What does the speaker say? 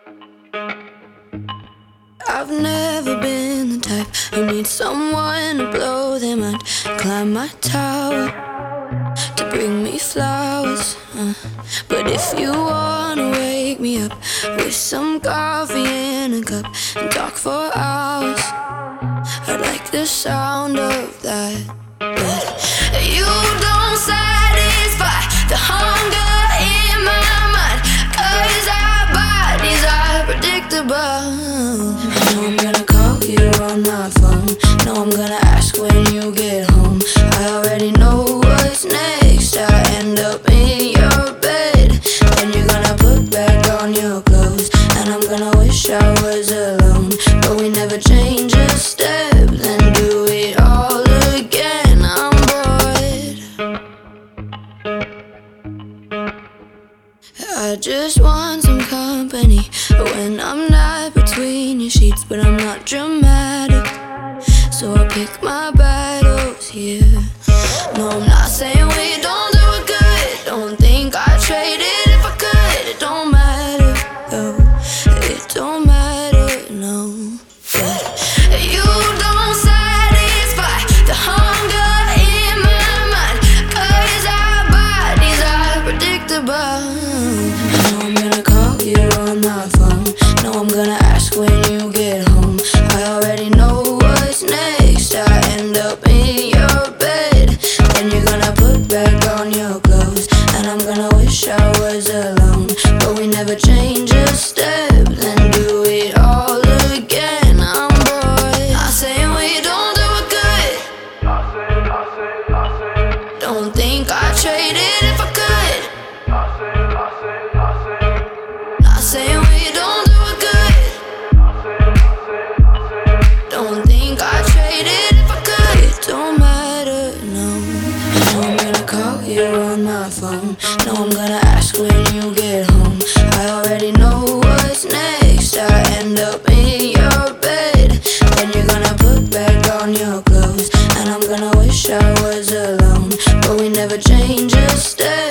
I've never been the type who needs someone to blow their mind, climb my tower to bring me flowers. But if you wanna wake me up with some coffee in a cup and talk for hours, I like the sound of that. But you don't satisfy the hunger in my mind, 'cause our bodies are predictable. I know I'm gonna call you on my phone, know I'm gonna ask when you get home. I already know what's next. I end up in your bed, then you're gonna put back on your clothes, and I'm gonna wish I was alone, but we never change a step, then do it all again. I'm bored. I just want some company when I'm not between your sheets, but I'm not dramatic, so I pick my battles here. No, I'm not saying we don't do it good, don't think I'd trade it if I could. It don't matter, no, it don't matter, no. But you don't satisfy the hunger in my mind, 'cause our bodies are predictable. I know I'm gonna call you on my phone, know I'm gonna ask when you get home. I already know what's next. I end up in your bed, then you're gonna put back on your clothes, and I'm gonna wish I was alone, but we never change a step, then do it all again. I'm bored. Not saying we don't do it good, don't think I'd trade it if I could. Not saying we don't do it good, don't think I'd trade it if I could. It don't matter, no. I know I'm gonna call you on my phone, know I'm gonna ask when you get home. I already know what's next. I end up in your bed, then you're gonna put back on your clothes, and I'm gonna wish I was alone, but we never change a step.